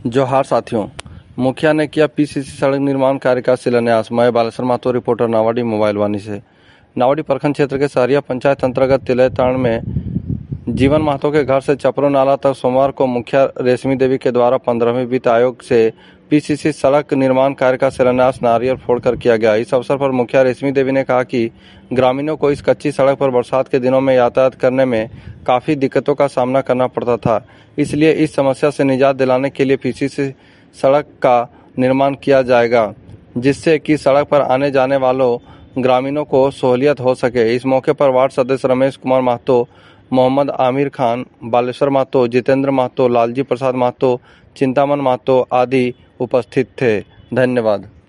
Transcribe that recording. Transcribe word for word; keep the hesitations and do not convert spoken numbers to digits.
जोहार साथियों, मुखिया ने किया पीसीसी सड़क निर्माण कार्य का शिलान्यास। मैं बालेश्वर महतो, रिपोर्टर नावाडी मोबाइल वाणी से। नावाडी प्रखंड क्षेत्र के सहरिया पंचायत अंतर्गत तिलैताण में जीवन महतो के घर से चपरो नाला तक सोमवार को मुखिया रेशमी देवी के द्वारा पंद्रहवीं वित्त आयोग से पीसीसी सड़क निर्माण कार्य का शिलान्यास नारियल फोड़कर किया गया। इस अवसर पर मुखिया रेशमी देवी ने कहा कि ग्रामीणों को इस कच्ची सड़क पर बरसात के दिनों में यातायात करने में काफी दिक्कतों का सामना करना पड़ता था, इसलिए इस समस्या से निजात दिलाने के लिए पीसीसी सड़क का निर्माण किया जाएगा, जिससे कि सड़क पर आने जाने वालों ग्रामीणों को सहूलियत हो सके। इस मौके पर वार्ड सदस्य रमेश कुमार महतो, मोहम्मद आमिर खान, बालेश्वर महतो, जितेंद्र महतो, लालजी प्रसाद महतो, चिंतामन महतो आदि उपस्थित थे। धन्यवाद।